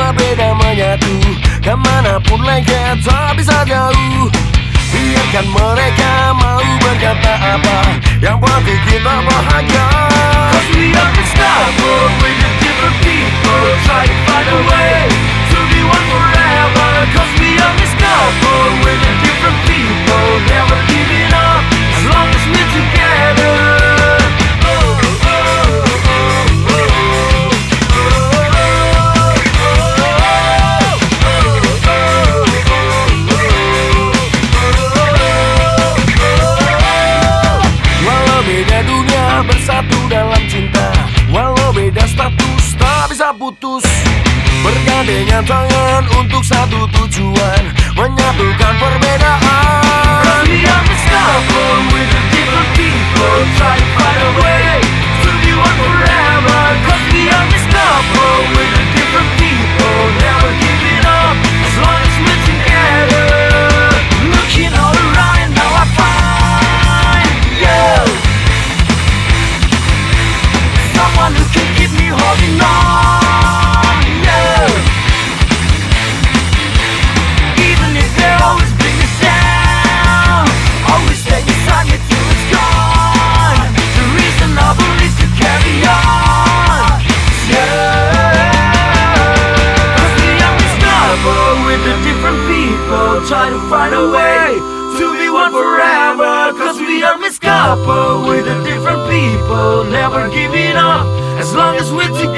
beda menyatu, kemanapun lengket tak bisa jauh. Biarkan mereka mau berkata apa, yang penting kita bahagia. Cause we are unstoppable with the different people. Try to find a way to be one forever. Cause we are unstoppable with the different people. Never giving up as long as we're together. Bersatu dalam cinta, walau beda status tak bisa putus. Bergandengan tangan untuk satu tujuan, menyatukan perbedaan. Cause we are unstoppable with the different people. Try to find a way to be one forever. Cause we are unstoppable with the different people. Never giving up as long as we're together. Looking all around and now I find you, someone who can keep me holding on, yeah. Even if they always bring me down, always stay beside me till it's gone. The reason I believe to carry on, yeah. Cause we are unstoppable with the different people. Try to find a way to be one forever. Cause we are unstoppable with the different people. Never giving up as long as we're together.